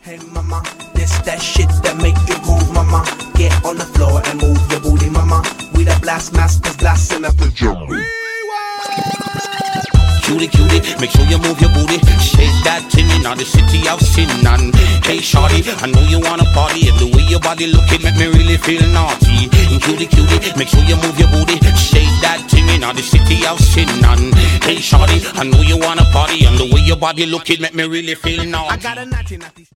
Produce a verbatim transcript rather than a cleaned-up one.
Hey mama, this that shit that make you groove, mama. Get on the floor and move your booty, mama. We the blast masters blasting up the jungle. Cutie, cutie, make sure you move your booty. Shake that thing in the city of sin. And hey shawty, I know you wanna party. And the way your body looking make me really feel naughty. And cutie, cutie, make sure you move your booty. Shake that thing in the city of sin. And hey shawty, I know you wanna party. And the way your body looking make me really feel naughty. I got a naughty, naughty.